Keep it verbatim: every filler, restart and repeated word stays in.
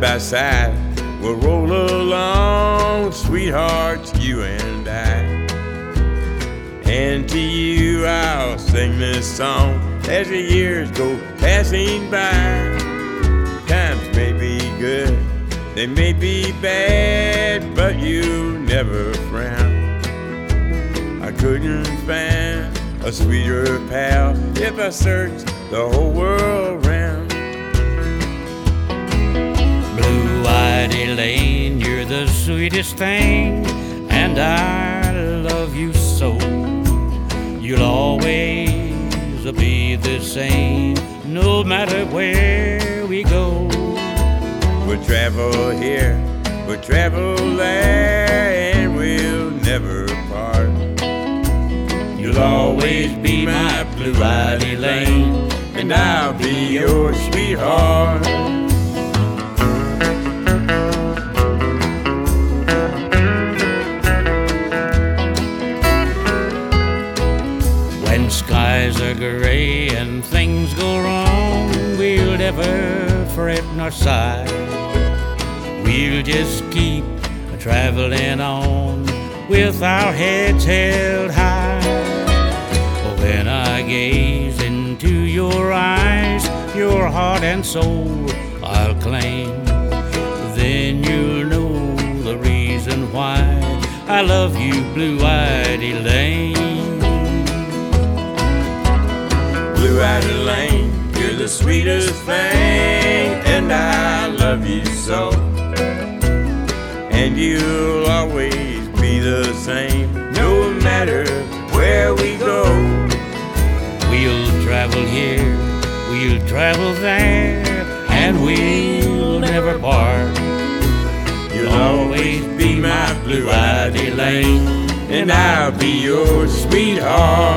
by side, we'll roll along, sweethearts, you and I. And to you I'll sing this song as the years go passing by. Times may be good, they may be bad, but you never frown. I couldn't find a sweeter pal if I searched the whole world round. Blue-eyed Elaine, you're the sweetest thing, and I love you so. You'll always be the same, no matter where we go. We'll travel here, we'll travel there, and we'll never part. You'll always be my blue-eyed Elaine, and I'll be your sweetheart. When skies are gray and things go wrong, we'll never fret nor sigh. We'll just keep traveling on with our heads held high. When I gaze into your eyes, your heart and soul I'll claim. Then you'll know the reason why I love you, blue-eyed Elaine. Blue-eyed Elaine, you're the sweetest thing, and I love you so. And you'll always be the same, no matter where we go. We'll travel here, we'll travel there, and we'll never part. You'll always be my blue-eyed Elaine, and I'll be your sweetheart.